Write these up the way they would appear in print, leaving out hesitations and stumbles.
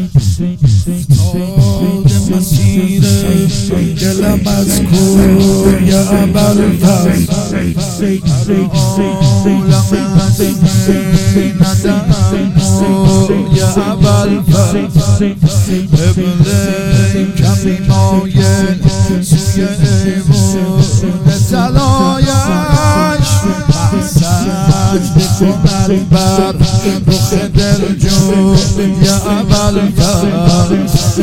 مسیر دلم از کوی ابوالفضل عالم از ندم یا ابوالفضل قبله کمی مایل سوی ایوان طلایش سجده کند بر رخ دلجوی یا ابوالفضل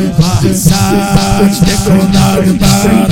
سجده کند بر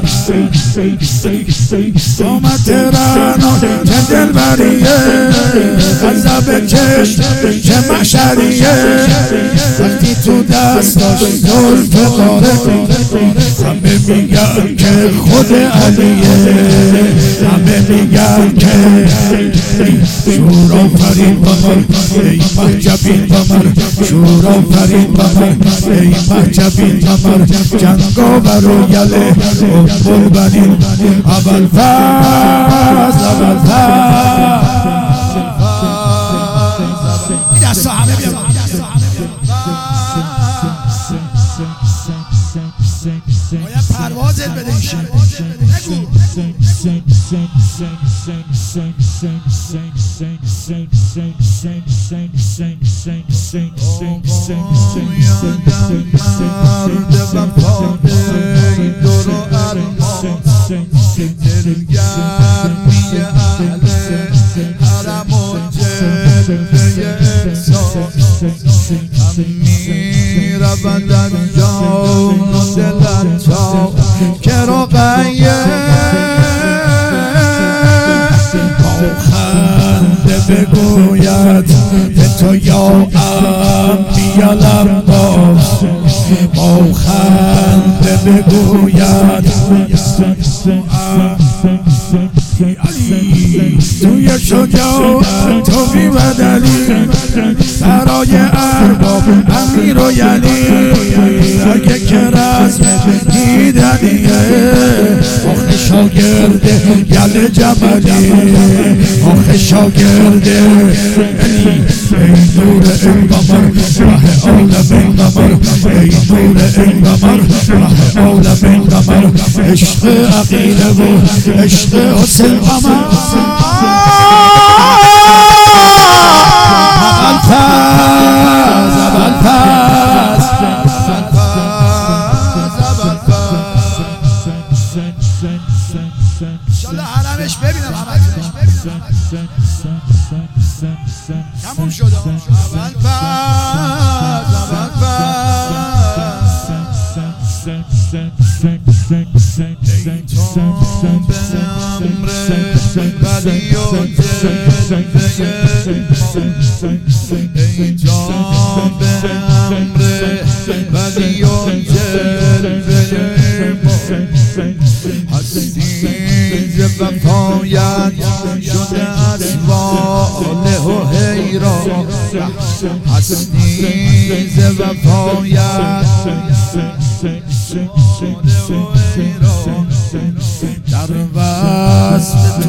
قامت رعنا چه دلبریه عذاب چشم چه محشریه وقتی تو دستاش زلف قاره همه میگن که خود علیه همه میگن که شور آفرین بمر ای محجبین بمر شور آفرین بمر ای محجبین بمر جنگاور و یله ام البنین ابوالفضل دستا همه بیان باید پروازت بده این شب نگو مرد وفاده دور و ارمان دلگرمی اهل حرم و جلوه احسان می رود در جان و دلت تا که رقیه با خنده بگوید به تو یا امی العباس با خنده بگوید علی توی شجاعت تو بی بدلی برای ارباب امیر و یلی اگه که رزم دیدنیه آخه شاگرد یل جملی آخه شاگرد ای نور این قمر راه عالم این قمر ای نور این قمر راه عالم این قمر عشق عقیله و عشق حسین قمر انشالله حرمش ببینم تموم شد بدی و ای جان به امر بدی و جلوه هستی ز وفایت شده از واله و حیران هستی ز وفایت در وصل تو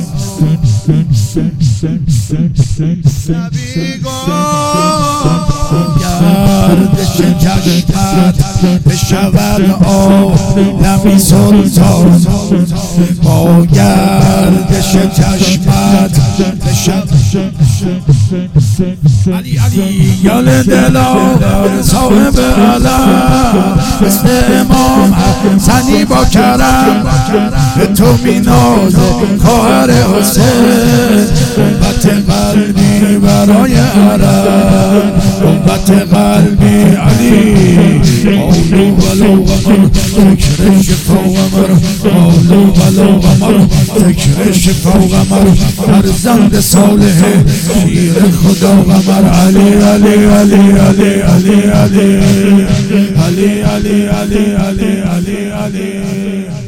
گردش چشمت بشود عالمی سلطان با گردش چشمت بشود علی یال دلاور صاحب علم مثل امام حسنی با کرم به تو می نازه خواهر حسین امت قلبی برای عرب امت قلبی علی آلو بلو غمر ذکر شفا غمر آلو بلو غمر ذکر شفا غمر فرزند صالح شیر خدا غمر علی علی علی علی علی علی علی علی علی علی علی علی